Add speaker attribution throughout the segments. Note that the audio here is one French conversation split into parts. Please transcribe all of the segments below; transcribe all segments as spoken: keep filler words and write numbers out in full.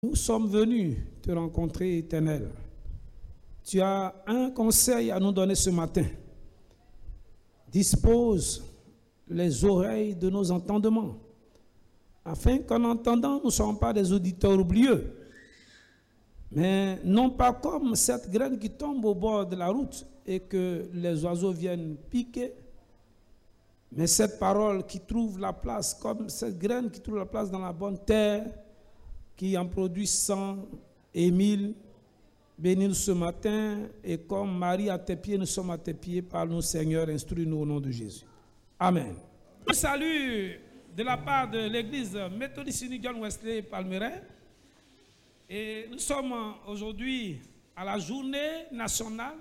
Speaker 1: Nous sommes venus te rencontrer, Éternel. Tu as un conseil à nous donner ce matin. Dispose les oreilles de nos entendements, afin qu'en entendant, nous ne soyons pas des auditeurs oublieux, mais non pas comme cette graine qui tombe au bord de la route et que les oiseaux viennent piquer, mais cette parole qui trouve la place, comme cette graine qui trouve la place dans la bonne terre, qui en produit cent et mille. Bénis-nous ce matin, et comme Marie à tes pieds, nous sommes à tes pieds. Parle-nous, Seigneur, instruis-nous au nom de Jésus. Amen. Un salut de la part de l'église méthodiste unie John Wesley Palmeraie. Et nous sommes aujourd'hui à la journée nationale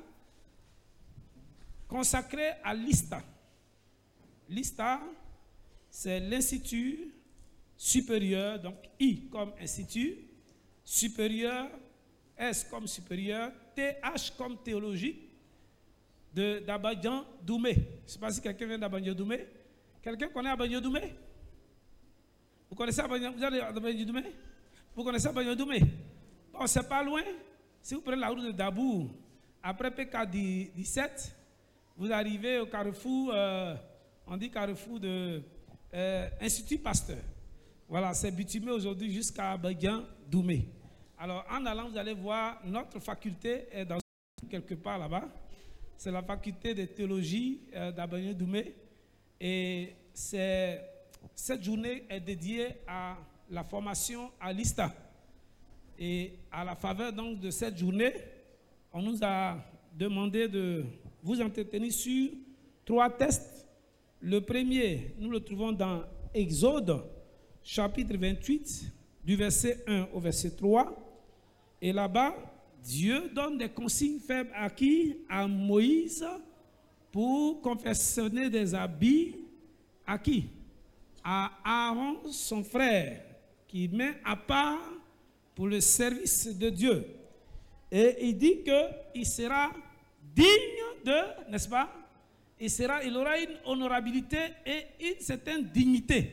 Speaker 1: consacrée à l'I S T A. L'I S T A, c'est l'Institut supérieur, donc I comme institut, supérieur, S comme supérieur, T H comme théologique, d'Abadjan Doumé. Je ne sais pas si quelqu'un vient d'Abadjan Doumé. Quelqu'un connaît Abadjan Doumé? Vous connaissez Abadjan Doumé? Vous connaissez Abadjan Doumé? Bon, c'est pas loin. Si vous prenez la route de Dabou, après P K dix-sept, vous arrivez au carrefour, euh, on dit carrefour de euh, Institut Pasteur. Voilà, c'est bitumé aujourd'hui jusqu'à Abadjan Doumé. Alors, en allant, vous allez voir, notre faculté est dans quelque part là-bas. C'est la faculté de théologie euh, d'Abadjan Doumé. Et cette journée est dédiée à la formation à l'I S T A. Et à la faveur donc de cette journée, on nous a demandé de vous entretenir sur trois textes. Le premier, nous le trouvons dans Exode, chapitre vingt-huit, du verset un au verset trois. Et là-bas, Dieu donne des consignes faibles à qui? À Moïse, pour confectionner des habits. À qui? À Aaron, son frère, qui met à part pour le service de Dieu. Et il dit qu'il sera digne de, n'est-ce pas? Il, sera, il aura une honorabilité et une certaine dignité.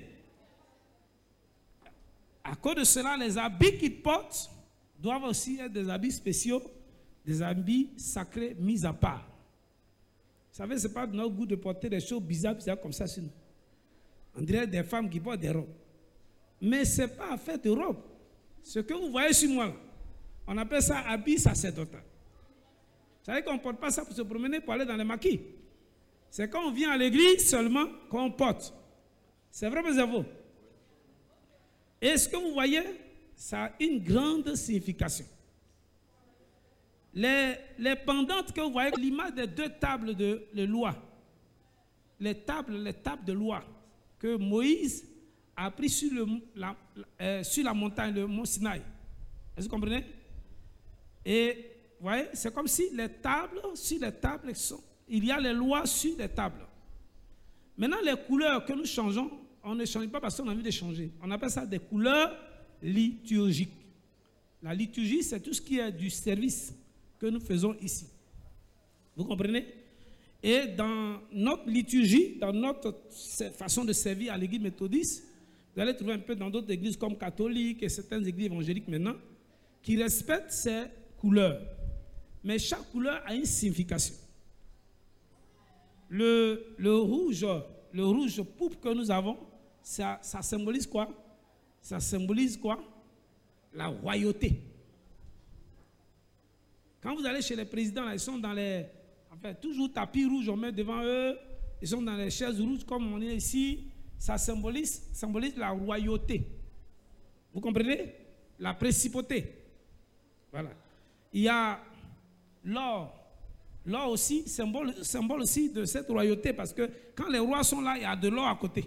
Speaker 1: À cause de cela, les habits qu'il porte doivent aussi être des habits spéciaux, des habits sacrés mis à part. Vous savez, ce n'est pas de notre goût de porter des choses bizarres, bizarres comme ça sur nous. On dirait des femmes qui portent des robes. Mais ce n'est pas fait de robes. Ce que vous voyez sur moi, on appelle ça habit sacerdotal. Vous savez qu'on ne porte pas ça pour se promener, pour aller dans les maquis. C'est quand on vient à l'église seulement qu'on porte. C'est vrai, mais c'est vrai. Et ce que vous voyez, ça a une grande signification. Les, les pendantes que vous voyez, l'image des deux tables de, de loi, les tables, les tables de loi que Moïse a pris sur, le, la, euh, sur la montagne, le mont Sinaï. Est-ce que vous comprenez? Et vous voyez, c'est comme si les tables, sur les tables, sont, il y a les lois sur les tables. Maintenant, les couleurs que nous changeons, on ne change pas parce qu'on a envie de changer. On appelle ça des couleurs liturgiques. La liturgie, c'est tout ce qui est du service que nous faisons ici. Vous comprenez? Et dans notre liturgie, dans notre façon de servir à l'église méthodiste, vous allez trouver un peu dans d'autres églises comme catholiques et certaines églises évangéliques maintenant, qui respectent ces couleurs. Mais chaque couleur a une signification. Le, le rouge, le rouge pourpre que nous avons, ça, ça symbolise quoi? Ça symbolise quoi? La royauté. Quand vous allez chez les présidents, là, ils sont dans les... Enfin, toujours tapis rouge, on met devant eux. Ils sont dans les chaises rouges, comme on est ici. Ça symbolise, symbolise la royauté. Vous comprenez? La principauté. Voilà. Il y a l'or. L'or aussi, symbole, symbole aussi de cette royauté, parce que quand les rois sont là, il y a de l'or à côté.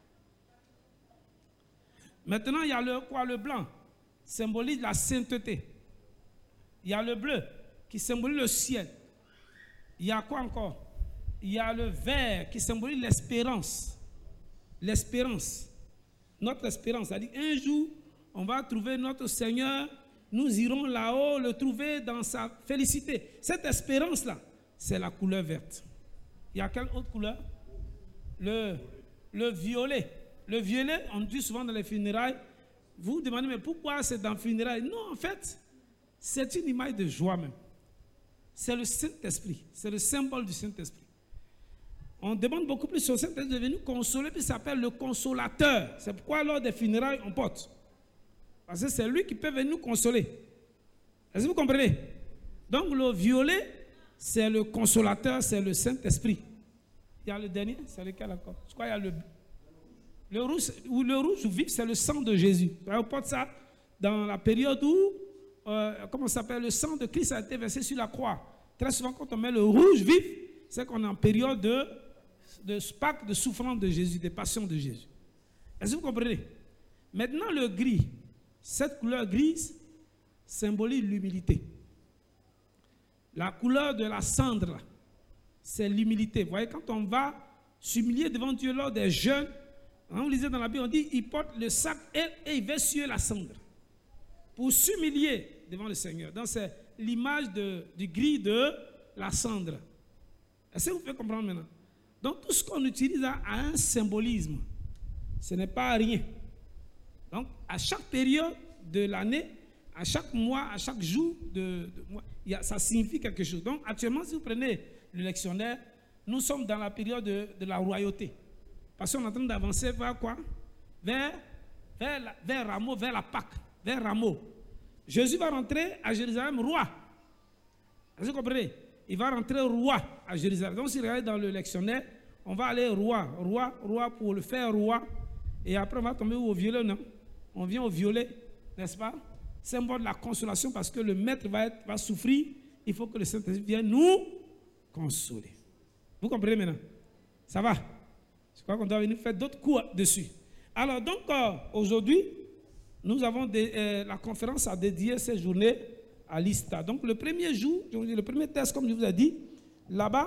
Speaker 1: Maintenant, il y a le quoi? Le blanc symbolise la sainteté. Il y a le bleu qui symbolise le ciel. Il y a quoi encore? Il y a le vert qui symbolise l'espérance. L'espérance. Notre espérance. C'est-à-dire un jour, on va trouver notre Seigneur, nous irons là-haut le trouver dans sa félicité. Cette espérance-là, c'est la couleur verte. Il y a quelle autre couleur? Le, le violet. Le violet, on dit souvent dans les funérailles, Vous vous demandez, mais pourquoi c'est dans le funérail? Non, en fait, c'est une image de joie même. C'est le Saint-Esprit. C'est le symbole du Saint-Esprit. On demande beaucoup plus au Saint-Esprit de venir consoler, puis il s'appelle le consolateur. C'est pourquoi lors des funérailles, on porte. Parce que c'est lui qui peut venir nous consoler. Est-ce que vous comprenez? Donc le violet, c'est le consolateur, c'est le Saint-Esprit. Il y a le dernier, c'est lequel encore? Je crois qu'il y a le, le rouge, ou le rouge vif, c'est le sang de Jésus. On porte ça dans la période où, euh, comment ça s'appelle, le sang de Christ a été versé sur la croix. Très souvent, quand on met le rouge vif, c'est qu'on est en période de, de Pâques, de souffrance de Jésus, de passion de Jésus. Est-ce que vous comprenez? Maintenant, le gris, cette couleur grise symbolise l'humilité. La couleur de la cendre, c'est l'humilité. Vous voyez, quand on va s'humilier devant Dieu lors des jeûnes, hein, vous lisez dans la Bible, on dit, il porte le sac et, et il va sur la cendre. Pour s'humilier devant le Seigneur. Donc c'est l'image du gris de la cendre. Est-ce que vous pouvez comprendre maintenant? Donc tout ce qu'on utilise a, a un symbolisme. Ce n'est pas rien. Donc à chaque période de l'année, à chaque mois, à chaque jour, de, de mois, il y a, ça signifie quelque chose. Donc actuellement, si vous prenez le lectionnaire, nous sommes dans la période de, de la royauté. Parce qu'on est en train d'avancer vers quoi? Vers, vers, la, vers Rameau, vers la Pâque, vers Rameau. Jésus va rentrer à Jérusalem roi. Vous comprenez? Il va rentrer roi à Jérusalem. Donc si vous regardez dans le lectionnaire, on va aller roi, roi, roi pour le faire roi. Et après on va tomber au violet, non? On vient au violet, n'est-ce pas? Symbole de la consolation parce que le maître va, être, va souffrir. Il faut que le Saint-Esprit vienne nous consoler. Vous comprenez maintenant? Ça va? Je crois qu'on doit venir faire d'autres cours dessus. Alors donc euh, aujourd'hui, nous avons des, euh, la conférence a dédié ces journées à l'Ista. Donc le premier jour, le premier test, comme je vous ai dit, là-bas,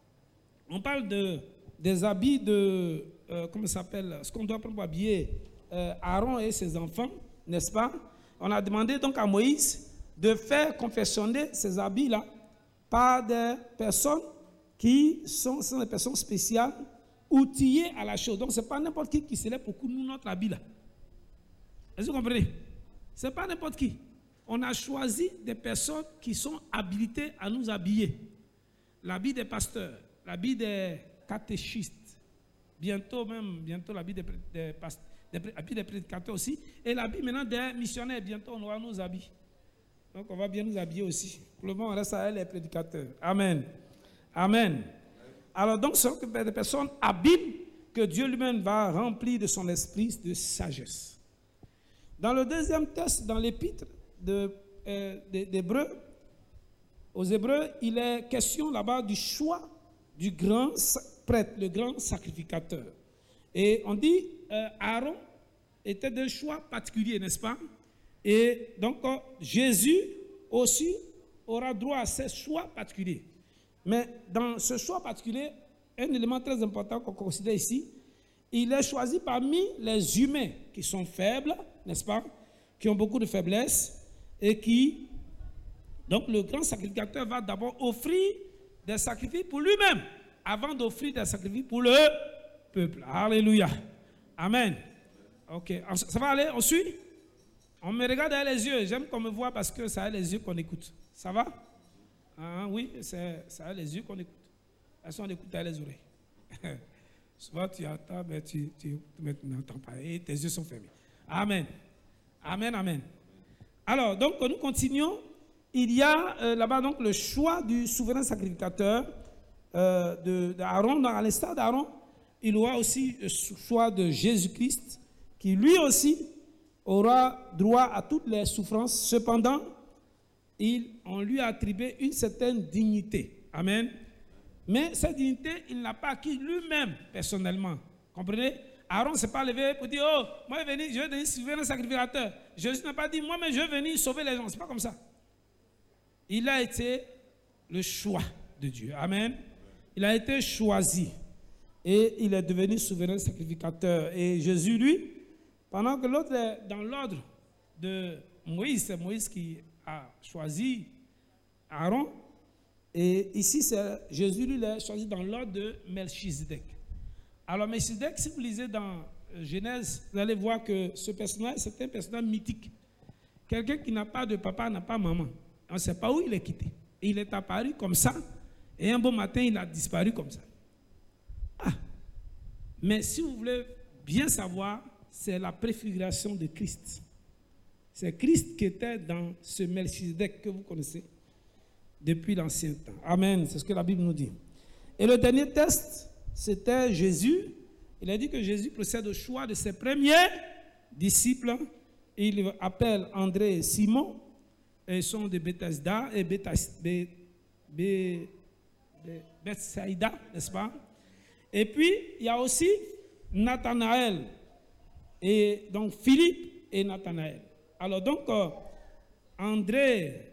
Speaker 1: on parle de, des habits de, euh, comment ça s'appelle, ce qu'on doit prendre pour habiller euh, Aaron et ses enfants, n'est-ce pas? On a demandé donc à Moïse de faire confectionner ces habits-là par des personnes qui sont, sont des personnes spéciales, outillées à la chose. Donc ce n'est pas n'importe qui qui se lève pour nous notre habit là. Est-ce que vous comprenez? Ce n'est pas n'importe qui. On a choisi des personnes qui sont habilitées à nous habiller. L'habit des pasteurs, l'habit des catéchistes, bientôt même, bientôt l'habit des, des, des, des, des prédicateurs aussi, et l'habit maintenant des missionnaires. Bientôt on aura nos habits. Donc on va bien nous habiller aussi. Pour le moment, on reste à elle les prédicateurs. Amen. Amen. Alors donc, ce sont des personnes habiles que Dieu lui-même va remplir de son esprit de sagesse. Dans le deuxième texte, dans l'épître de, euh, d'Hébreux, aux Hébreux, il est question là-bas du choix du grand prêtre, le grand sacrificateur. Et on dit, euh, Aaron était d'un choix particulier, n'est-ce pas? Et donc, euh, Jésus aussi aura droit à ces choix particuliers. Mais dans ce choix particulier, un élément très important qu'on considère ici, il est choisi parmi les humains qui sont faibles, n'est-ce pas? Qui ont beaucoup de faiblesses et qui, donc le grand sacrificateur va d'abord offrir des sacrifices pour lui-même avant d'offrir des sacrifices pour le peuple. Alléluia. Amen. Ok, ça va aller? On suit? On me regarde dans les yeux. J'aime qu'on me voit parce que ça a les yeux qu'on écoute. Ça va? Ah, oui, c'est, ça a les yeux qu'on écoute. Est-ce qu'on écoute à les oreilles? Souvent tu attends, mais tu, tu, tu n'entends pas et tes yeux sont fermés. Amen. Amen, amen. Alors, donc, nous continuons. Il y a euh, là-bas donc le choix du souverain sacrificateur euh, d'Aaron. À l'instar d'Aaron, il y aura aussi le choix de Jésus-Christ, qui lui aussi aura droit à toutes les souffrances. Cependant, il, on lui a attribué une certaine dignité. Amen. Mais cette dignité, il n'a pas acquis lui-même personnellement. Comprenez? Aaron ne s'est pas levé pour dire, oh, moi je vais venir, je vais devenir souverain sacrificateur. Jésus n'a pas dit, moi mais je vais venir sauver les gens. Ce n'est pas comme ça. Il a été le choix de Dieu. Amen. Il a été choisi. Et il est devenu souverain sacrificateur. Et Jésus, lui, pendant que l'autre est dans l'ordre de Moïse, c'est Moïse qui a choisi Aaron. Et ici, c'est Jésus, lui, l'a choisi dans l'ordre de Melchizedek. Alors, Melchizedek, si vous lisez dans Genèse, vous allez voir que ce personnage, c'est un personnage mythique. Quelqu'un qui n'a pas de papa, n'a pas maman. On ne sait pas où il est quitté. Et il est apparu comme ça, et un beau matin, il a disparu comme ça. Ah! Mais si vous voulez bien savoir, c'est la préfiguration de Christ. C'est Christ qui était dans ce Melchizedek que vous connaissez depuis l'ancien temps. Amen, c'est ce que la Bible nous dit. Et le dernier test, c'était Jésus. Il a dit que Jésus procède au choix de ses premiers disciples. Il appelle André et Simon. Et ils sont de Bethesda et Bethsaïda, n'est-ce pas? Et puis, il y a aussi Nathanaël. Et donc, Philippe et Nathanaël. Alors donc, euh, André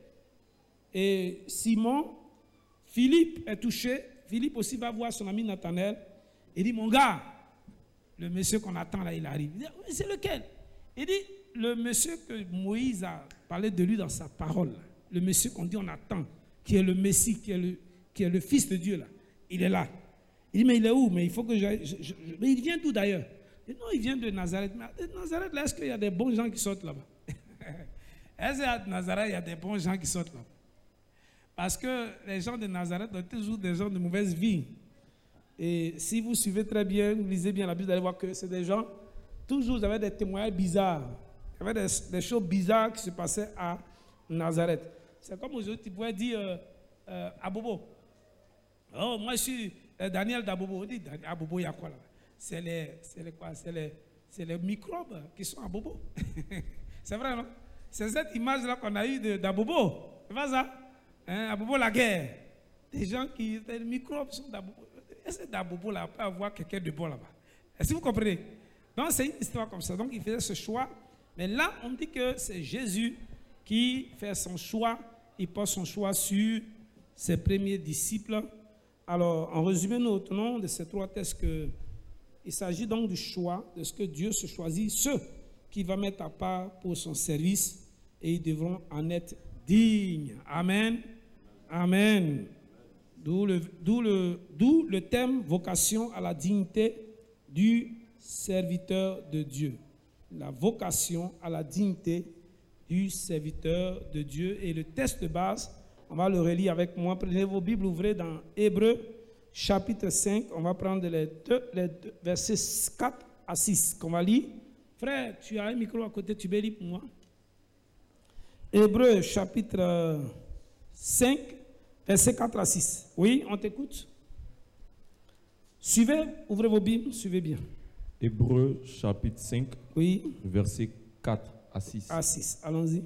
Speaker 1: et Simon, Philippe est touché. Philippe aussi va voir son ami Nathanaël. Il dit, mon gars, le monsieur qu'on attend là, il arrive. Il dit, oui, c'est lequel? Il dit, le monsieur que Moïse a parlé de lui dans sa parole, le monsieur qu'on dit on attend, qui est le Messie, qui est le, qui est le Fils de Dieu là, il est là. Il dit, mais il est où? Mais il faut que j'aille. Je, je, mais il vient d'où d'ailleurs? Il dit, non, il vient de Nazareth. Mais de Nazareth, là, est-ce qu'il y a des bons gens qui sortent là-bas? Est-ce qu'à Nazareth, il y a des bons gens qui sortent là-bas? Parce que les gens de Nazareth sont toujours des gens de mauvaise vie. Et si vous suivez très bien, vous lisez bien la Bible, vous allez voir que c'est des gens, toujours, vous avez des témoignages bizarres. Il y avait des, des choses bizarres qui se passaient à Nazareth. C'est comme aujourd'hui, tu pourrais dire euh, euh, Abobo. Oh, moi je suis euh, Daniel d'Abobo. On dit Abobo, il y a quoi là? C'est les, c'est les quoi? C'est les, c'est les microbes qui sont à Bobo. C'est vrai, non? C'est cette image-là qu'on a eue d'Abobo. C'est pas ça? Hein, Abobo la guerre. Des gens qui, les microbes sont d'Abobo. Est-ce que d'Abobo là peut avoir quelqu'un de bon là-bas? Est-ce que vous comprenez? Donc c'est une histoire comme ça. Donc il faisait ce choix. Mais là, on dit que c'est Jésus qui fait son choix. Il pose son choix sur ses premiers disciples. Alors, en résumé, nous retenons de ces trois textes que il s'agit donc du choix, de ce que Dieu se choisit, ceux qui va mettre à part pour son service, et ils devront en être dignes. Amen. Amen. D'où le, d'où le, d'où le thème vocation à la dignité du serviteur de Dieu. La vocation à la dignité du serviteur de Dieu. Et le texte de base, on va le relire avec moi. Prenez vos Bibles, ouvrez dans Hébreux, chapitre cinq. On va prendre les deux, les deux versets quatre à six qu'on va lire. Frère, tu as un micro à côté, tu peux lire pour moi. Hébreux, chapitre cinq, versets quatre à six. Oui, on t'écoute. Suivez, ouvrez vos Bibles, suivez bien.
Speaker 2: Hébreux, chapitre cinq,
Speaker 1: oui.
Speaker 2: versets quatre à six.
Speaker 1: À six, allons-y.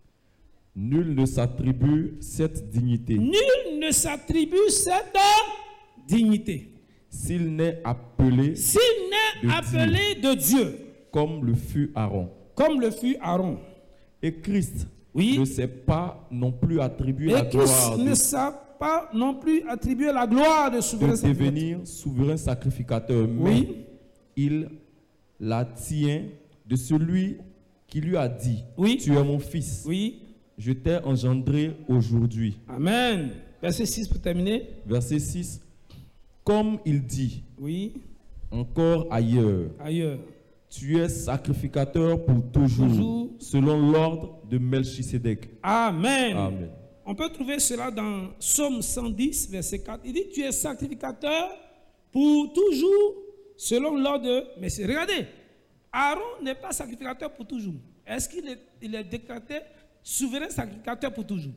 Speaker 2: Nul ne s'attribue cette dignité.
Speaker 1: Nul ne s'attribue cette dignité.
Speaker 2: S'il n'est appelé,
Speaker 1: S'il n'est
Speaker 2: de
Speaker 1: appelé
Speaker 2: Dieu,
Speaker 1: de Dieu,
Speaker 2: comme le fut Aaron.
Speaker 1: Comme le fut Aaron.
Speaker 2: Et Christ
Speaker 1: oui.
Speaker 2: ne s'est pas non plus attribué
Speaker 1: Et
Speaker 2: la
Speaker 1: Christ
Speaker 2: gloire
Speaker 1: ne
Speaker 2: de,
Speaker 1: s'est pas non plus attribué la gloire de souverain
Speaker 2: de
Speaker 1: sacrificateur.
Speaker 2: devenir souverain sacrificateur, mais
Speaker 1: oui.
Speaker 2: il la tient de celui qui lui a dit,
Speaker 1: oui.
Speaker 2: tu es mon fils,
Speaker 1: oui.
Speaker 2: je t'ai engendré aujourd'hui.
Speaker 1: Amen. Verset six pour terminer.
Speaker 2: Verset six. Comme il dit,
Speaker 1: oui.
Speaker 2: encore ailleurs,
Speaker 1: ailleurs,
Speaker 2: tu es sacrificateur pour toujours, toujours. selon l'ordre de Melchizedek.
Speaker 1: Amen.
Speaker 2: Amen.
Speaker 1: On peut trouver cela dans Psaume cent dix, verset quatre. Il dit, tu es sacrificateur pour toujours, selon l'ordre de... Mais regardez, Aaron n'est pas sacrificateur pour toujours. Est-ce qu'il est, il est décrété souverain sacrificateur pour toujours?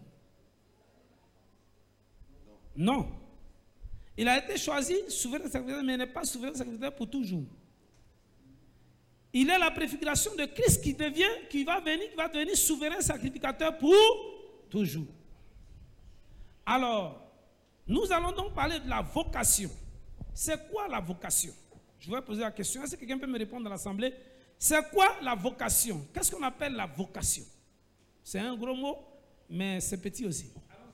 Speaker 1: Non. Il a été choisi souverain sacrificateur, mais il n'est pas souverain sacrificateur pour toujours. Il est la préfiguration de Christ qui devient, qui va venir, qui va devenir souverain sacrificateur pour toujours. Alors, nous allons donc parler de la vocation. C'est quoi la vocation? Je vais poser la question. Est-ce que quelqu'un peut me répondre dans l'assemblée? C'est quoi la vocation? Qu'est-ce qu'on appelle la vocation? C'est un gros mot, mais c'est petit aussi.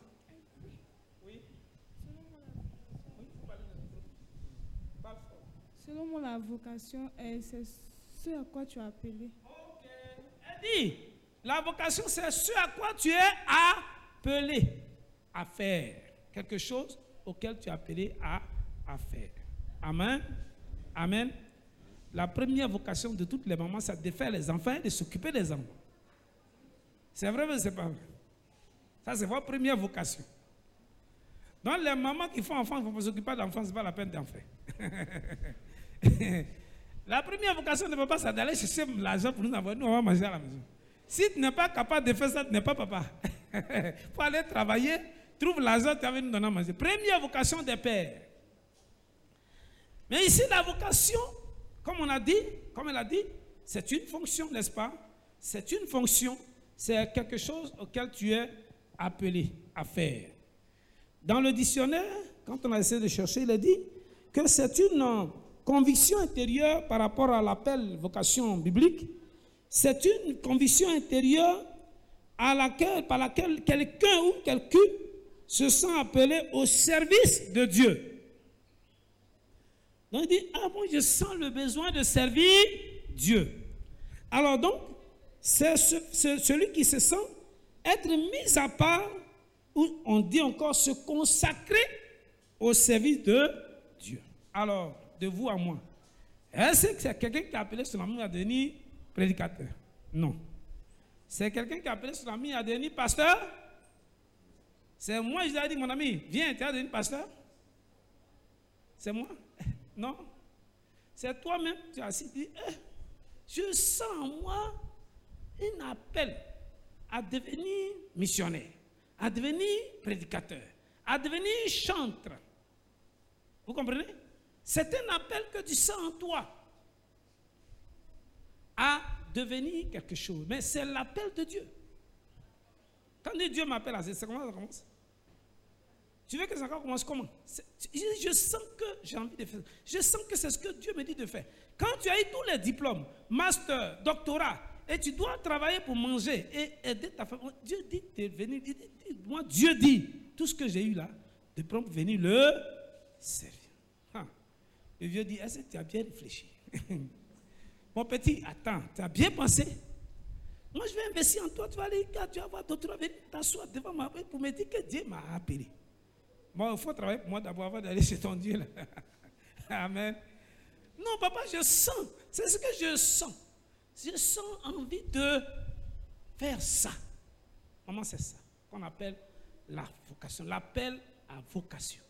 Speaker 3: Selon moi, la vocation, c'est ce à quoi tu es appelé.
Speaker 1: Ok. Elle dit, la vocation, c'est ce à quoi tu es appelé à faire. Quelque chose auquel tu es appelé à, à faire. Amen. Amen. la première vocation de toutes les mamans, c'est de faire les enfants et de s'occuper des enfants. C'est vrai, mais c'est pas vrai. Ça, c'est votre première vocation. Donc, les mamans qui font enfants, il faut s'occuper d'enfants, ce n'est pas la peine d'en faire. La première vocation de papa, c'est d'aller chercher l'argent pour nous avoir. Nous, on va manger à la maison. Si tu n'es pas capable de faire ça, tu n'es pas papa. Il faut aller travailler, trouve l'argent, tu vas nous donner à manger. Première vocation des pères. Mais ici, la vocation, comme on a dit, comme elle a dit, c'est une fonction, n'est-ce pas? C'est une fonction, c'est quelque chose auquel tu es appelé à faire. Dans le dictionnaire, quand on a essayé de chercher, il a dit que c'est une conviction intérieure par rapport à l'appel vocation biblique. C'est une conviction intérieure à laquelle, par laquelle quelqu'un ou quelqu'un se sent appelé au service de Dieu. Donc il dit, ah bon, je sens le besoin de servir Dieu. Alors donc, c'est ce, ce, celui qui se sent être mis à part, ou on dit encore se consacrer au service de Dieu. Alors, de vous à moi, est-ce que c'est quelqu'un qui a appelé son ami à devenir prédicateur? Non. C'est quelqu'un qui a appelé son ami à devenir pasteur? C'est moi, je lui ai dit, mon ami, viens, tu vas devenir pasteur? C'est moi? Non. C'est toi-même, tu as assis, dit, eh, je sens en moi un appel à devenir missionnaire, à devenir prédicateur, à devenir chantre. Vous comprenez? C'est un appel que tu sens en toi à devenir quelque chose. Mais c'est l'appel de Dieu. Quand Dieu m'appelle à ça, c'est comment ça commence? Tu veux que ça commence comment? Je, je sens que j'ai envie de faire. Je sens que c'est ce que Dieu me dit de faire. Quand tu as eu tous les diplômes, master, doctorat, et tu dois travailler pour manger et aider ta famille, Dieu dit de venir. Moi, Dieu dit, tout ce que j'ai eu là, de prendre pour venir le servir. Ah. Le vieux dit, est-ce que tu as bien réfléchi? Mon petit, attends, tu as bien pensé? Moi, je vais investir en toi, tu vas aller, tu vas avoir d'autres, t'asseoir devant moi pour me dire que Dieu m'a appelé. Bon, il faut travailler pour moi d'abord avant d'aller chez ton Dieu. Là. Amen. Non, papa, je sens, c'est ce que je sens. Je sens envie de faire ça. Maman, c'est ça qu'on appelle la vocation, l'appel à vocation.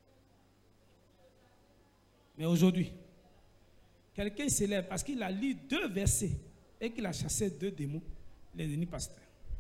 Speaker 1: Mais aujourd'hui, quelqu'un s'élève parce qu'il a lu deux versets et qu'il a chassé deux démons, les dénis pasteurs.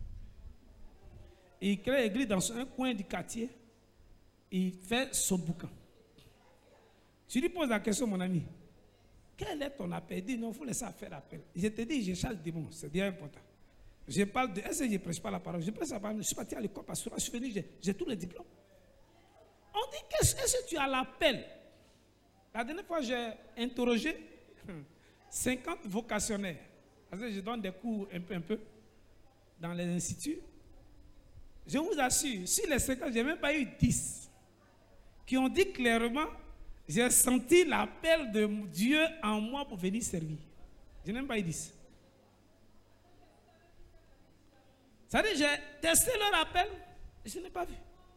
Speaker 1: Il crée l'église dans un coin du quartier, il fait son bouquin. Tu lui poses la question, mon ami, quel est ton appel? Il dit, non, il faut laisser faire l'appel. Je te dis, je chasse des démons, c'est bien important. Je parle de, est-ce que je ne prêche pas la parole? Je prêche la parole, je suis parti à l'école pastorale, je suis venu, j'ai, j'ai tous les diplômes. On dit, qu'est-ce que tu as l'appel? La dernière fois, j'ai interrogé cinquante vocationnaires. Parce que je donne des cours un peu, un peu dans les instituts. Je vous assure, sur les cinquante, je n'ai même pas eu dix qui ont dit clairement, j'ai senti l'appel de Dieu en moi pour venir servir. Je n'ai même pas eu dix. Ça veut dire, j'ai testé leur appel, et je n'ai pas vu.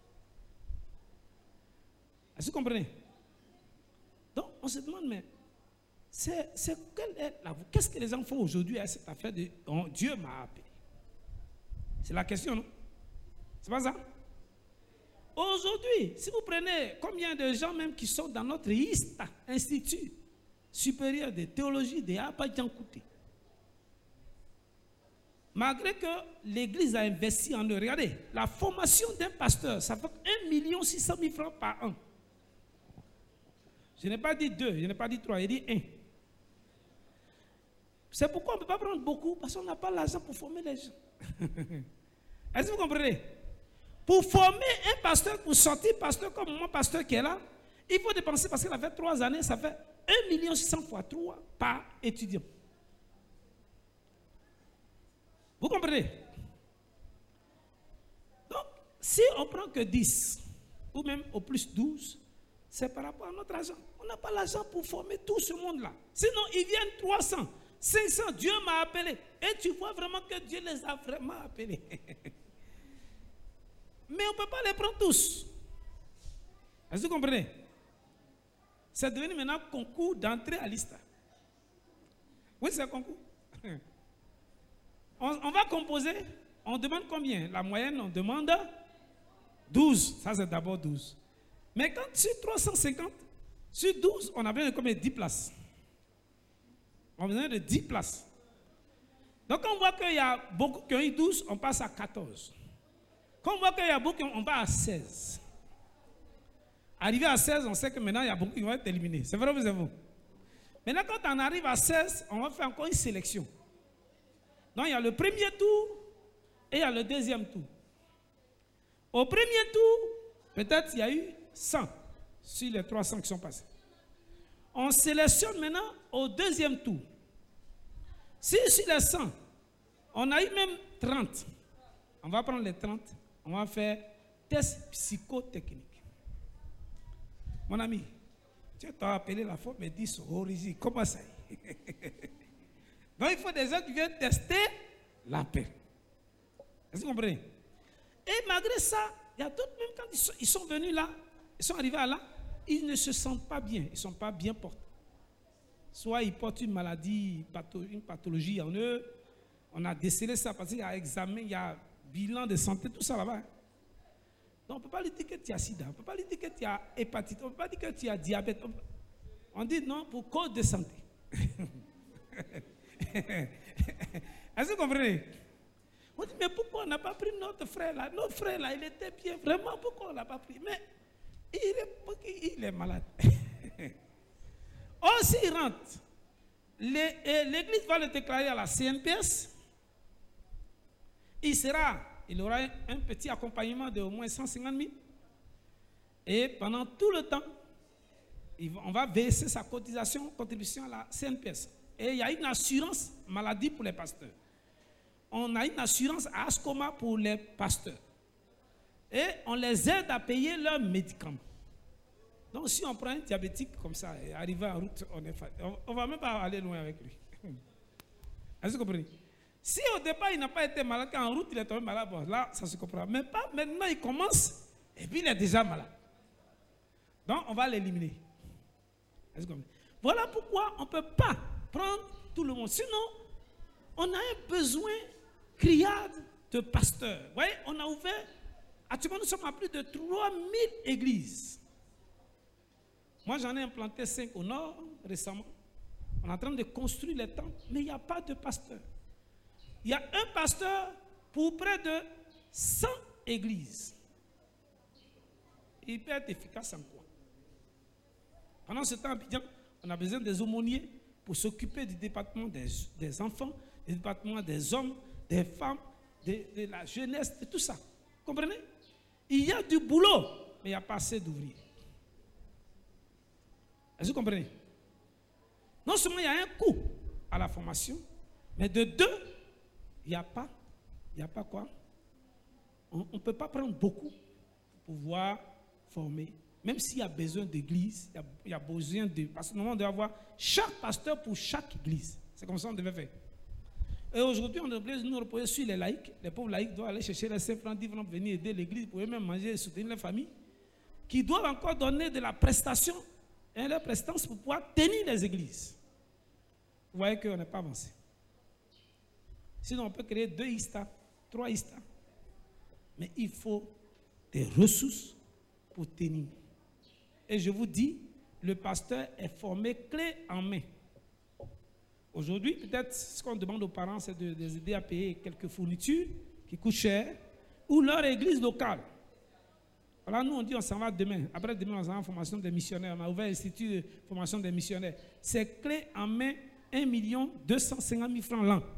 Speaker 1: Est-ce que vous comprenez? Donc, on se demande, mais c'est, c'est quelle est la, qu'est-ce que les gens font aujourd'hui à cette affaire de oh, Dieu m'a appelé? C'est la question, non? C'est pas ça? Aujourd'hui, si vous prenez combien de gens même qui sont dans notre I S T A, Institut supérieur de théologie de Abadjankouté, malgré que l'Église a investi en eux, regardez, la formation d'un pasteur, ça fait un million six cent mille francs par an. Je n'ai pas dit deux, je n'ai pas dit trois, j'ai dit un. C'est pourquoi on ne peut pas prendre beaucoup, parce qu'on n'a pas l'argent pour former les gens. Est-ce que vous comprenez? Pour former un pasteur, pour sortir pasteur comme mon pasteur qui est là, il faut dépenser, parce qu'il a fait trois années, ça fait un million six cents fois trois par étudiant. Vous comprenez? Donc, si on prend que dix, ou même au plus douze, c'est par rapport à notre argent. On n'a pas l'argent pour former tout ce monde-là. Sinon, ils viennent trois cents, cinq cents, Dieu m'a appelé. Et tu vois vraiment que Dieu les a vraiment appelés. Mais on ne peut pas les prendre tous. Est-ce que vous comprenez? C'est devenu maintenant concours d'entrée à l'I S T A. Oui, c'est un concours. On, on va composer, on demande combien? La moyenne, on demande douze. Ça, c'est d'abord douze. Mais quand sur trois cent cinquante, sur douze, on a besoin de combien? dix places. On a besoin de dix places. Donc, on voit qu'il y a beaucoup qui ont eu douze, on passe à quatorze. Quand on voit qu'il y a beaucoup, on va à seize. Arrivé à seize, on sait que maintenant, il y a beaucoup qui vont être éliminés. C'est vrai ou c'est vous? Maintenant, quand on arrive à seize, on va faire encore une sélection. Donc, il y a le premier tour et il y a le deuxième tour. Au premier tour, peut-être il y a eu cent sur les trois cents qui sont passés. On sélectionne maintenant au deuxième tour. Si sur les cent, on a eu même trente, on va prendre les trente, on va faire test psychotechnique. Mon ami, tu t'as appelé la faute, mais dis sur origine, comment ça y est? Donc il faut des gens qui viennent tester la paix. Est-ce que vous comprenez? Et malgré ça, il y a d'autres, même quand ils sont, ils sont venus là, ils sont arrivés à là, ils ne se sentent pas bien, ils ne sont pas bien portés. Soit ils portent une maladie, une pathologie en eux, on a décelé ça parce qu'il y a examen, il y a bilan de santé, tout ça là-bas. Donc on ne peut pas lui dire que tu as sida, on ne peut pas lui dire que tu as hépatite, on ne peut pas dire que tu as diabète. On dit non pour cause de santé. Est-ce que vous comprenez? On dit mais pourquoi on n'a pas pris notre frère là? Notre frère là, il était bien, vraiment, pourquoi on ne l'a pas pris? Mais il est, il est malade. Or, s'il rentre, l'église va le déclarer à la C N P S. Il sera, il aura un petit accompagnement de au moins cent cinquante mille. Et pendant tout le temps, on va verser sa cotisation, contribution à la C N P S. Et il y a une assurance maladie pour les pasteurs. On a une assurance à Ascoma pour les pasteurs. Et on les aide à payer leurs médicaments. Donc si on prend un diabétique comme ça, et arrivé en route, on est on ne va même pas aller loin avec lui. Est-ce que vous comprenez? Si au départ il n'a pas été malade, qu'en route il est tombé malade, bon, là ça se comprend. Mais pas maintenant, il commence et puis il est déjà malade. Donc on va l'éliminer. Est-ce que vous comprenez? Voilà pourquoi on ne peut pas prendre tout le monde. Sinon, on a un besoin criard de pasteurs. Vous voyez, on a ouvert, actuellement nous sommes à plus de trois mille églises. Moi, j'en ai implanté cinq au nord récemment. On est en train de construire les temples, mais il n'y a pas de pasteur. Il y a un pasteur pour près de cent églises. Il peut être efficace en quoi? Pendant ce temps, on a besoin des aumôniers pour s'occuper du département des, des enfants, du département des hommes, des femmes, de, de la jeunesse, de tout ça. Vous comprenez? Il y a du boulot, mais il n'y a pas assez d'ouvriers. Est-ce que vous comprenez? Non seulement il y a un coût à la formation, mais de deux, il n'y a pas, il n'y a pas quoi? On ne peut pas prendre beaucoup pour pouvoir former. Même s'il y a besoin d'église, il, il y a besoin de... Parce que normalement, on doit avoir chaque pasteur pour chaque église. C'est comme ça qu'on devait faire. Et aujourd'hui, on devrait nous reposer sur les laïcs. Les pauvres laïcs doivent aller chercher les cinq francs, dix francs, venir aider l'église pour eux-mêmes manger et soutenir les familles, qui doivent encore donner de la prestation et leur prestance pour pouvoir tenir les églises. Vous voyez qu'on n'est pas avancé. Sinon, on peut créer deux I S T A, trois I S T A. Mais il faut des ressources pour tenir. Et je vous dis, le pasteur est formé clé en main. Aujourd'hui, peut-être ce qu'on demande aux parents, c'est de les aider à payer quelques fournitures qui coûtent cher, ou leur église locale. Voilà, nous on dit on s'en va demain. Après demain, on s'en va en formation des missionnaires. On a ouvert l'Institut de formation des missionnaires. C'est clé en main, un million deux cent cinquante mille francs l'an.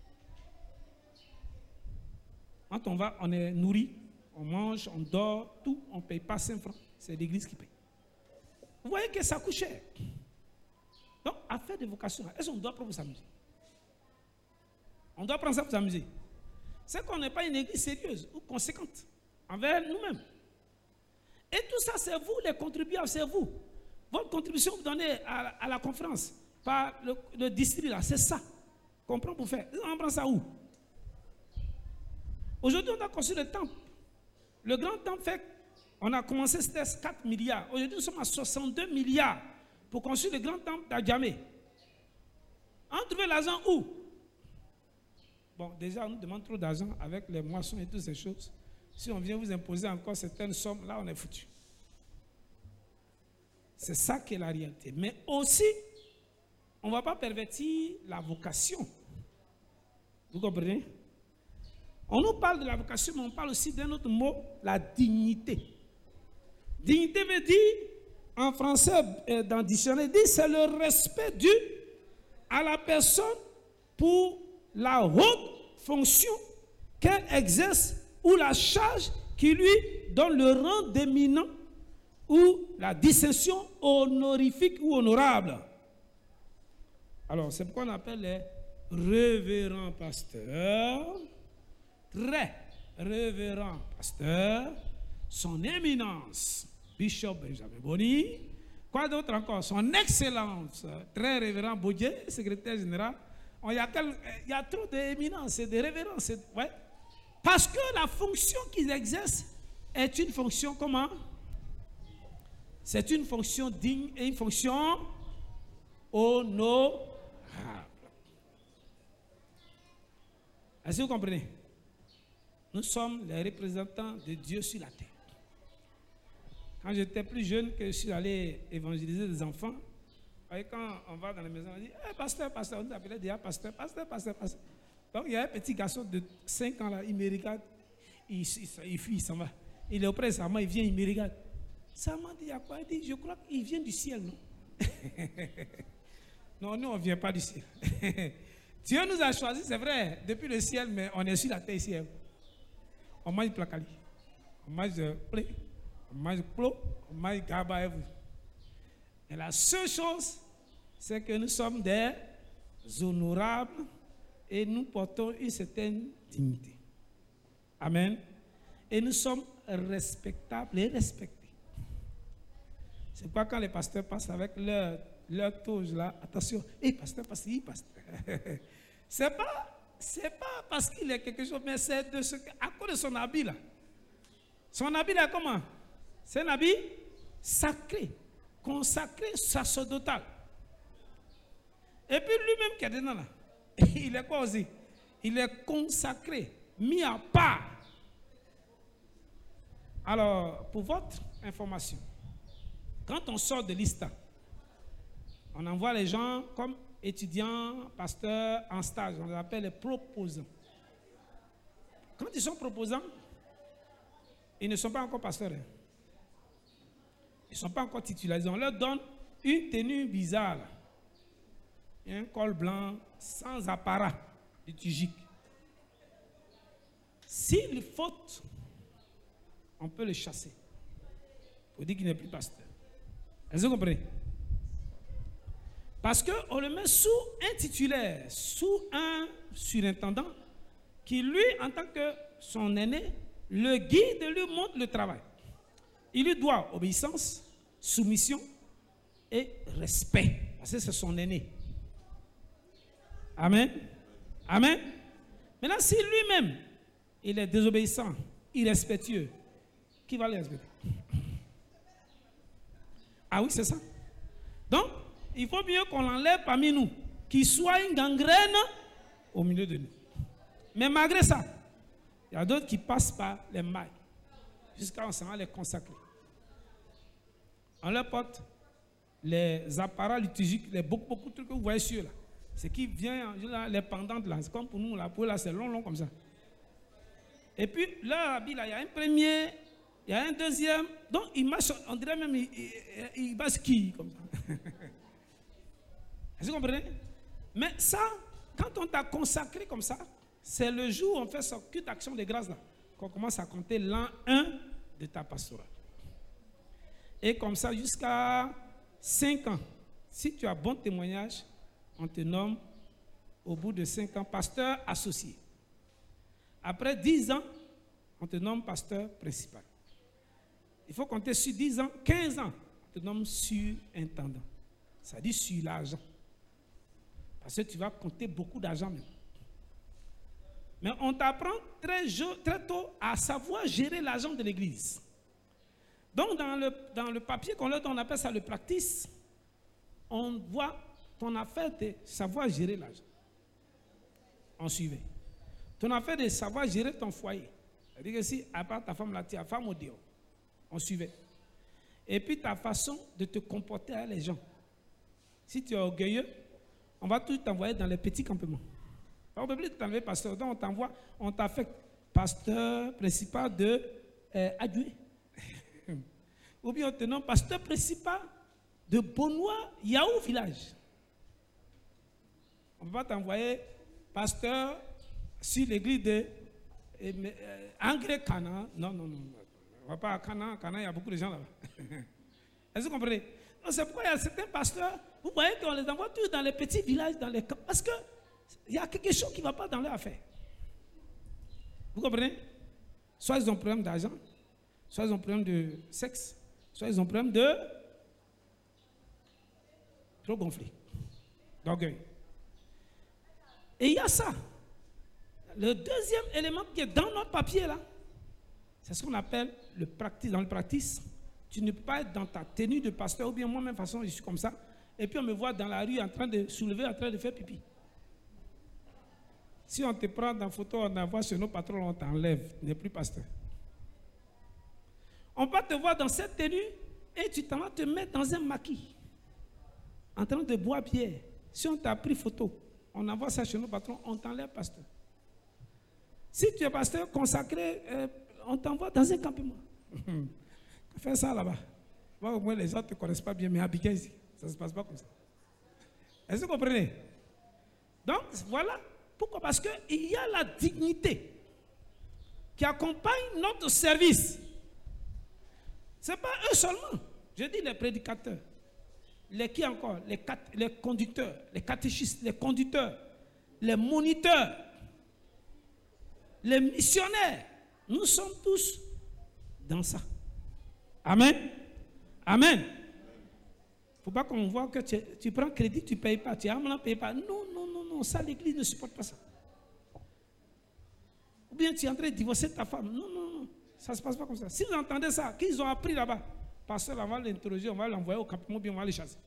Speaker 1: Quand on va, on est nourri, on mange, on dort, tout, on ne paye pas cinq francs. C'est l'église qui paye. Vous voyez que ça coûte cher. Donc, affaire de vocation, est-ce qu'on doit prendre pour s'amuser? On doit prendre ça pour s'amuser. C'est qu'on n'est pas une église sérieuse ou conséquente envers nous-mêmes. Et tout ça, c'est vous, les contribuables, c'est vous. Votre contribution que vous donnez à, à la conférence par le, le district, là, c'est ça qu'on prend pour faire. On prend ça où? Aujourd'hui, on a construit le temple. Le grand temple fait, on a commencé, c'était quatre milliards. Aujourd'hui, nous sommes à soixante-deux milliards pour construire le grand temple d'Adjamé. On trouve l'argent où? Bon, déjà, on nous demande trop d'argent avec les moissons et toutes ces choses. Si on vient vous imposer encore certaines sommes, là, on est foutu. C'est ça qui est la réalité. Mais aussi, on ne va pas pervertir la vocation. Vous comprenez? On nous parle de la vocation, mais on parle aussi d'un autre mot, la dignité. Dignité veut dire, en français, dans le dictionnaire, dit c'est le respect dû à la personne pour la haute fonction qu'elle exerce ou la charge qui lui donne le rang d'éminent ou la distinction honorifique ou honorable. Alors, c'est pourquoi on appelle les révérends pasteurs, très révérend pasteur, son éminence, Bishop Benjamin Boni, quoi d'autre encore, son excellence, très révérend Boudier, secrétaire général. Il y a, quel, il y a trop d'éminence et de révérence. Ouais. Parce que la fonction qu'ils exercent est une fonction comment? C'est une fonction digne et une fonction honorable. Est-ce que vous comprenez? Nous sommes les représentants de Dieu sur la terre. Quand j'étais plus jeune, que je suis allé évangéliser des enfants, et quand on va dans la maison, on dit hey, pasteur, pasteur, on nous appelait déjà pasteur, pasteur, pasteur, pasteur. Donc il y a un petit garçon de cinq ans là, il me regarde, il, il, il fuit, il s'en va. Il est auprès de sa maman, il vient, il me regarde. Sa maman dit à quoi? Il dit je crois qu'il vient du ciel, non? Non, nous on ne vient pas du ciel. Dieu nous a choisis, c'est vrai, depuis le ciel, mais on est sur la terre ici. On mange placali, on mange plé, on mange plo, on mange gaba et vous. Et la seule chose, c'est que nous sommes des honorables et nous portons une certaine dignité. Amen. Et nous sommes respectables et respectés. C'est pourquoi quand les pasteurs passent avec leur, leur toge là, attention, hé hey, pasteur, pasteur, hey, pasteur. C'est pas, c'est pas parce qu'il est quelque chose, mais c'est de ce, à cause de son habit là. Son habit là, comment? C'est un habit sacré, consacré, sacerdotal. Et puis lui-même qui est dedans là, il est quoi aussi? Il est consacré, mis à part. Alors, pour votre information, quand on sort de l'I S T A, on envoie les gens comme étudiants, pasteurs en stage, on les appelle les proposants. Quand ils sont proposants, ils ne sont pas encore pasteurs. Hein. Ils ne sont pas encore titularisés. On leur donne une tenue bizarre. Là. Un col blanc sans apparat liturgique. S'il faute, on peut le chasser. Pour dire qu'il n'est plus pasteur. Est-ce que vous comprenez? Parce qu'on le met sous un titulaire, sous un surintendant, qui lui, en tant que son aîné, le guide et lui montre le travail. Il lui doit obéissance, soumission et respect. Parce que c'est son aîné. Amen. Amen. Maintenant, si lui-même, il est désobéissant, irrespectueux, qui va le respecter? Ah oui, c'est ça. Donc, il faut mieux qu'on l'enlève parmi nous, qu'il soit une gangrène au milieu de nous. Mais malgré ça, il y a d'autres qui passent par les mailles, jusqu'à on s'en va les consacrer. On leur porte les appareils liturgiques, les beaucoup, beaucoup de trucs que vous voyez sur là. Ce qui vient, là, les pendantes là, c'est comme pour nous, la peau là, c'est long, long comme ça. Et puis, leur habit là, il y a un premier, il y a un deuxième, donc il marche, on dirait même, il, il, il va skier comme ça. Est-ce que vous comprenez? Mais ça, quand on t'a consacré comme ça, c'est le jour où on fait ce culte d'action de grâce là, qu'on commence à compter l'an un de ta pastorale. Et comme ça, jusqu'à cinq ans, si tu as bon témoignage, on te nomme au bout de cinq ans pasteur associé. Après dix ans, on te nomme pasteur principal. Il faut compter sur dix ans, quinze ans, on te nomme surintendant. Ça dit sur l'argent. Parce que tu vas compter beaucoup d'argent même. Mais on t'apprend très, très tôt à savoir gérer l'argent de l'église. Donc dans le, dans le papier qu'on leur donne, on appelle ça le practice, on voit ton affaire de savoir gérer l'argent. On suivait. Ton affaire de savoir gérer ton foyer. C'est-à-dire que si, à part ta femme là, tu as femme au dehors. On suivait. Et puis ta façon de te comporter avec les gens. Si tu es orgueilleux, on va tout t'envoyer dans les petits campements. On ne peut plus t'envoyer pasteur. Donc on t'envoie, on t'affecte pasteur principal de euh, Adjoué. Ou bien on te nomme pasteur principal de Bonois, Yahoo village. On ne peut pas t'envoyer pasteur sur l'église de euh, Angre Cana. Non, non, non. On ne va pas à Cana. Cana, il y a beaucoup de gens là-bas. Est-ce que vous comprenez? C'est pourquoi il y a certains pasteurs, vous voyez qu'on les envoie tous dans les petits villages, dans les camps, parce qu'il y a quelque chose qui ne va pas dans leur affaire. Vous comprenez? Soit ils ont un problème d'argent, soit ils ont un problème de sexe, soit ils ont un problème de trop gonflé, d'orgueil. Et il y a ça. Le deuxième élément qui est dans notre papier là, c'est ce qu'on appelle le practice. Dans le practice, tu ne peux pas être dans ta tenue de pasteur, ou bien moi-même, de toute façon, je suis comme ça, et puis on me voit dans la rue en train de soulever, en train de faire pipi. Si on te prend dans photo, on envoie chez nos patrons, on t'enlève, tu n'es plus pasteur. On va te voir dans cette tenue, et tu t'en vas te mettre dans un maquis, en train de boire bière. Si on t'a pris photo, on envoie ça chez nos patrons, on t'enlève pasteur. Si tu es pasteur consacré, euh, on t'envoie dans un campement. Fais ça là-bas. Moi, au moins, les gens ne te connaissent pas bien, mais à Biquet, ici, ça ne se passe pas comme ça. Est-ce que vous comprenez? Donc, voilà. Pourquoi? Parce qu'il y a la dignité qui accompagne notre service. Ce n'est pas eux seulement. Je dis les prédicateurs. Les qui encore? Les, les conducteurs, les catéchistes, les conducteurs, les moniteurs, les missionnaires. Nous sommes tous dans ça. Amen. Amen. Il ne faut pas qu'on voit que tu, tu prends crédit, tu ne payes pas. Tu ne payes pas. Non, non, non, non. Ça, l'église ne supporte pas ça. Ou bien tu es en train de divorcer ta femme. Non, non, non. Ça ne se passe pas comme ça. Si vous entendez ça, qu'ils ont appris là-bas, pasteur, on va l'interroger, on va l'envoyer au campement, bien on va les chasser.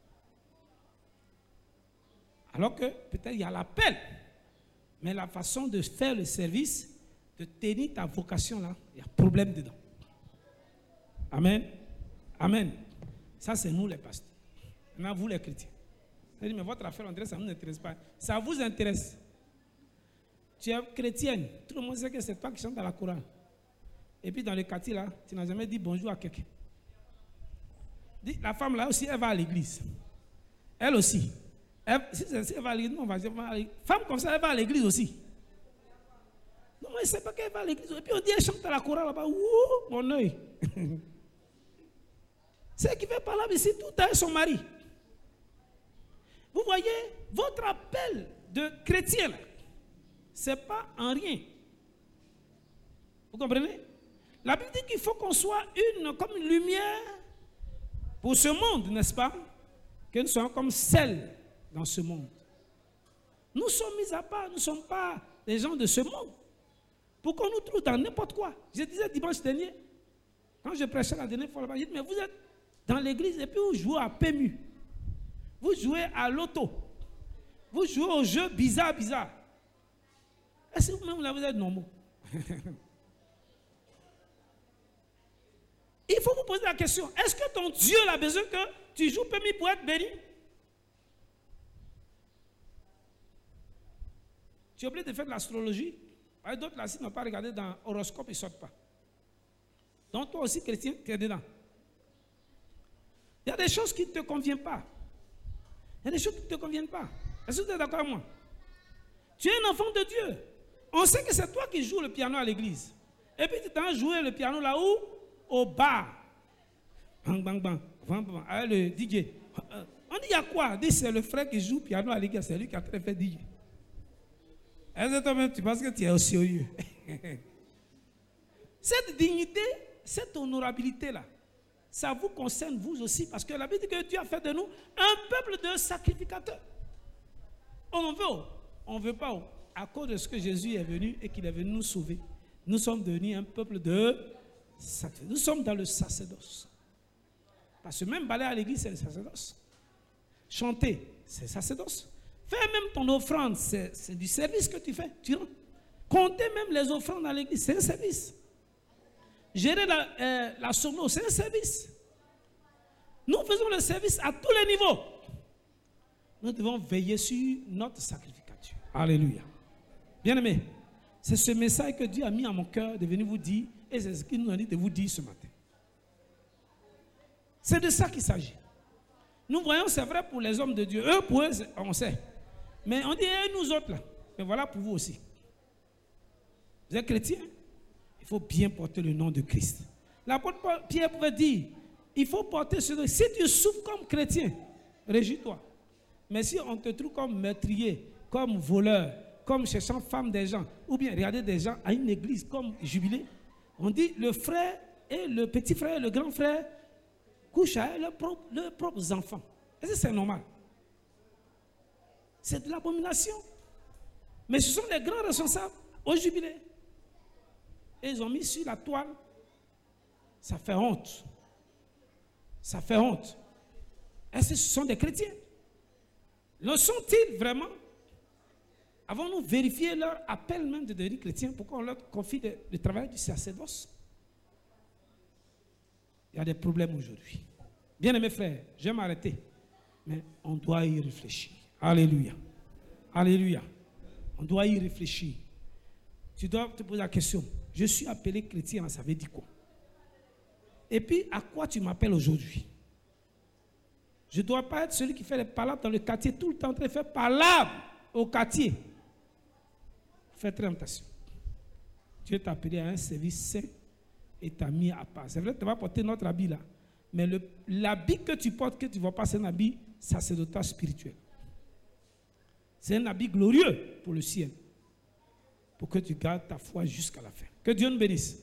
Speaker 1: Alors que peut-être il y a l'appel, mais la façon de faire le service, de tenir ta vocation là, il y a problème dedans. Amen. Amen. Ça, c'est nous les pasteurs. Maintenant, vous les chrétiens. Vous dites, mais votre affaire, on dirait, ça ne nous intéresse pas. Ça vous intéresse. Tu es chrétienne. Tout le monde sait que c'est toi qui chantes dans la chorale. Et puis, dans le quartier, là, tu n'as jamais dit bonjour à quelqu'un. La femme, là aussi, elle va à l'église. Elle aussi. Elle, si, si elle va à l'église, non, on va dire, femme comme ça, elle va à l'église aussi. Non, mais je ne sais pas qu'elle va à l'église. Et puis, on dit, elle chante dans la chorale là-bas. Ouh, mon œil. C'est qui fait par là, mais c'est tout à son mari. Vous voyez, votre appel de chrétien, ce n'est pas en rien. Vous comprenez? La Bible dit qu'il faut qu'on soit une, comme une lumière pour ce monde, n'est-ce pas? Que nous soyons comme sel dans ce monde. Nous sommes mis à part, nous ne sommes pas des gens de ce monde. Pour qu'on nous trouve dans n'importe quoi. Je disais dimanche dernier, quand je prêchais la dernière fois là-bas, je dis, mais vous êtes dans l'église et puis vous jouez à P M U. Vous jouez à l'auto. Vous jouez aux jeux bizarres, bizarres. Est-ce que vous-même là, vous êtes normaux? Il faut vous poser la question, est-ce que ton Dieu a besoin que tu joues P M U pour être béni? Tu es obligé de faire de l'astrologie. D'autres là, s'ils n'ont pas regardé dans l'horoscope, ils ne sortent pas. Donc toi aussi, chrétien, tu es dedans. Il y a des choses qui ne te conviennent pas. Il y a des choses qui ne te conviennent pas. Est-ce que vous êtes d'accord avec moi? Tu es un enfant de Dieu. On sait que c'est toi qui joues le piano à l'église. Et puis tu t'en joué le piano là où? Au bar. Bang, bang, bang. Bang, bang. Avec le D J. On dit, il y a quoi? On dit, c'est le frère qui joue le piano à l'église. C'est lui qui a très fait D J. Est-ce que toi-même, tu penses que tu es au sérieux? Cette dignité, cette honorabilité-là, ça vous concerne vous aussi, parce que la Bible dit que Dieu a fait de nous un peuple de sacrificateurs. On veut, on ne veut pas, à cause de ce que Jésus est venu et qu'il est venu nous sauver. Nous sommes devenus un peuple de sacrificateurs. Nous sommes dans le sacerdoce. Parce que même balai à l'église, c'est le sacerdoce. Chanter, c'est sacerdoce. Faire même ton offrande, c'est du service que tu fais. Tu rends. Compter même les offrandes dans l'église, c'est un service. Gérer la, euh, la sourno, c'est un service. Nous faisons le service à tous les niveaux. Nous devons veiller sur notre sacrificature. Alléluia. Bien-aimés, c'est ce message que Dieu a mis à mon cœur de venir vous dire, et c'est ce qu'il nous a dit de vous dire ce matin. C'est de ça qu'il s'agit. Nous voyons, c'est vrai pour les hommes de Dieu. Eux, pour eux, on sait. Mais on dit, et nous autres là. Mais voilà pour vous aussi. Vous êtes chrétiens, il faut bien porter le nom de Christ. L'apôtre Pierre pouvait dire, il faut porter ce nom. Si tu souffres comme chrétien, réjouis-toi. Mais si on te trouve comme meurtrier, comme voleur, comme cherchant femme des gens, ou bien regarder des gens à une église comme jubilé, on dit le frère et le petit frère, le grand frère, couchent à leurs propres, leurs propres enfants. Est-ce que c'est normal? C'est de l'abomination. Mais ce sont les grands responsables au jubilé. Et ils ont mis sur la toile. Ça fait honte. Ça fait honte. Est-ce que ce sont des chrétiens? Le sont-ils vraiment? Avons-nous vérifié leur appel même de devenir chrétiens? Pourquoi on leur confie le, le travail du sacerdoce? Il y a des problèmes aujourd'hui. Bien aimés frères, je vais m'arrêter. Mais on doit y réfléchir. Alléluia. Alléluia. On doit y réfléchir. Tu dois te poser la question. Je suis appelé chrétien, ça veut dire quoi? Et puis, à quoi tu m'appelles aujourd'hui? Je ne dois pas être celui qui fait les palabres dans le quartier, tout le temps en train de faire palabres au quartier. Fais très attention. Dieu t'a appelé à un service saint et t'a mis à part. C'est vrai que tu vas porter notre habit là, mais l'habit que tu portes, que tu ne vois pas, c'est un habit sacerdotal spirituel. C'est un habit glorieux pour le ciel, pour que tu gardes ta foi jusqu'à la fin. Que Dieu nous bénisse.